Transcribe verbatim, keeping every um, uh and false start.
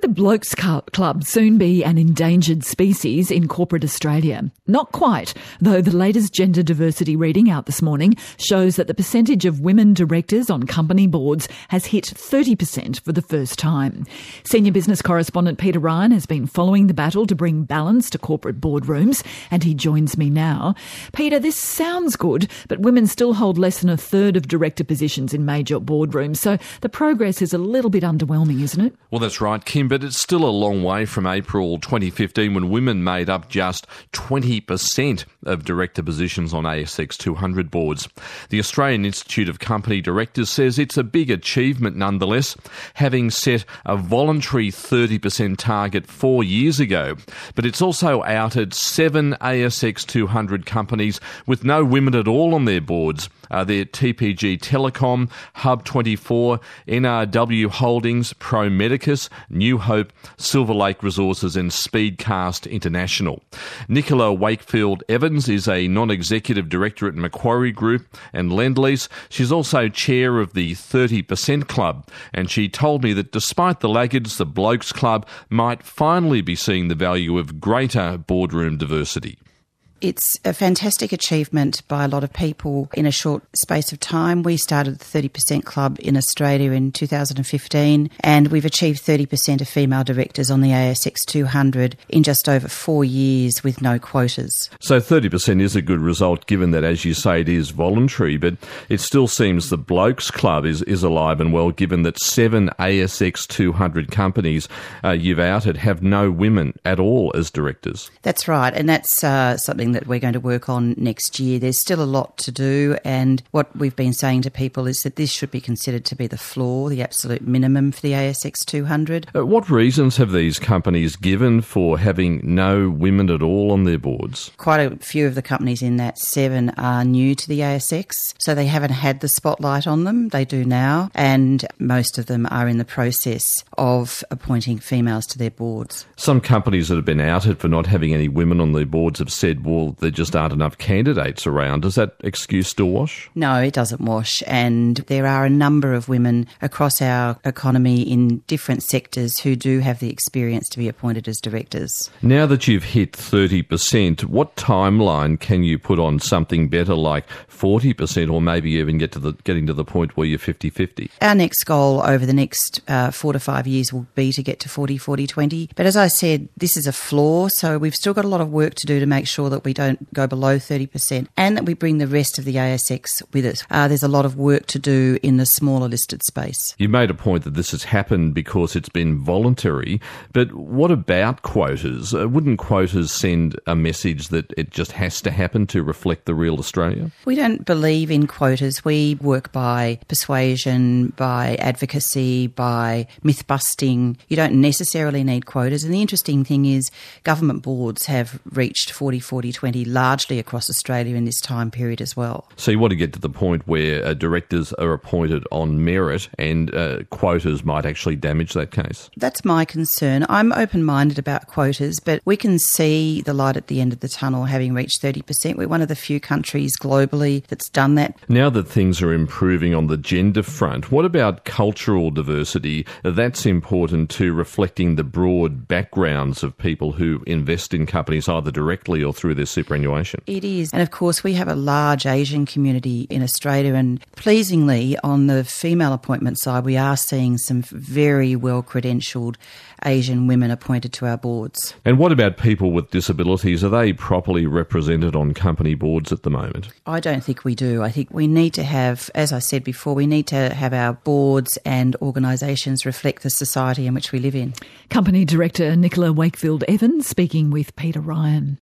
Could the Blokes Club soon be an endangered species in corporate Australia? Not quite, though the latest gender diversity reading out this morning shows that the percentage of women directors on company boards has hit thirty percent for the first time. Senior business correspondent Peter Ryan has been following the battle to bring balance to corporate boardrooms, and he joins me now. Peter, this sounds good, but women still hold less than a third of director positions in major boardrooms, so the progress is a little bit underwhelming, isn't it? Well, that's right, Kim, but it's still a long way from April twenty fifteen when women made up just twenty percent of director positions on A S X two hundred boards. The Australian Institute of Company Directors says it's a big achievement nonetheless, having set a voluntary thirty percent target four years ago. But it's also outed seven A S X two hundred companies with no women at all on their boards. Uh, they're T P G Telecom, Hub twenty-four, N R W Holdings, Pro Medicus, New Hope, Silver Lake Resources and Speedcast International. Nicola Wakefield Evans is a non-executive director at Macquarie Group and Lendlease. She's also chair of the thirty percent Club, and she told me that despite the laggards, the Blokes Club might finally be seeing the value of greater boardroom diversity. It's a fantastic achievement by a lot of people in a short space of time. We started the thirty percent Club in Australia in two thousand fifteen, and we've achieved thirty percent of female directors on the A S X two hundred in just over four years with no quotas. So thirty percent is a good result, given that, as you say, it is voluntary, but it still seems the Blokes Club is, is alive and well, given that seven A S X two hundred companies uh, you've outed have no women at all as directors. That's right, and that's uh, something that we're going to work on next year. There's still a lot to do, and what we've been saying to people is that this should be considered to be the floor, the absolute minimum for the A S X two hundred. Uh, what reasons have these companies given for having no women at all on their boards? Quite a few of the companies in that seven are new to the A S X, so they haven't had the spotlight on them. They do now, and most of them are in the process of appointing females to their boards. Some companies that have been outed for not having any women on their boards have said, well, there just aren't enough candidates around. Does that excuse still wash? No, it doesn't wash. And there are a number of women across our economy in different sectors who do have the experience to be appointed as directors. Now that you've hit thirty percent, what timeline can you put on something better like forty percent, or maybe even get to the getting to the point where you're fifty-fifty? Our next goal over the next uh, four to five years will be to get to forty forty twenty. But as I said, this is a floor, so we've still got a lot of work to do to make sure that we don't go below thirty percent and that we bring the rest of the A S X with us. Uh, there's a lot of work to do in the smaller listed space. You made a point that this has happened because it's been voluntary, but what about quotas? Uh, wouldn't quotas send a message that it just has to happen to reflect the real Australia? We don't believe in quotas. We work by persuasion, by advocacy, by myth-busting. You don't necessarily need quotas. And the interesting thing is government boards have reached forty forty twenty largely across Australia in this time period as well. So you want to get to the point where uh, directors are appointed on merit, and uh, quotas might actually damage that case? That's my concern. I'm open-minded about quotas, but we can see the light at the end of the tunnel having reached thirty percent. We're one of the few countries globally that's done that. Now that things are improving on the gender front, what about cultural diversity? That's important to reflecting the broad backgrounds of people who invest in companies either directly or through their superannuation. It is. And of course, we have a large Asian community in Australia, and pleasingly, on the female appointment side, we are seeing some very well-credentialed Asian women appointed to our boards. And what about people with disabilities? Are they properly represented on company boards at the moment? I don't think we do. I think we need to have, as I said before, we need to have our boards and organisations reflect the society in which we live in. Company Director Nicola Wakefield Evans speaking with Peter Ryan.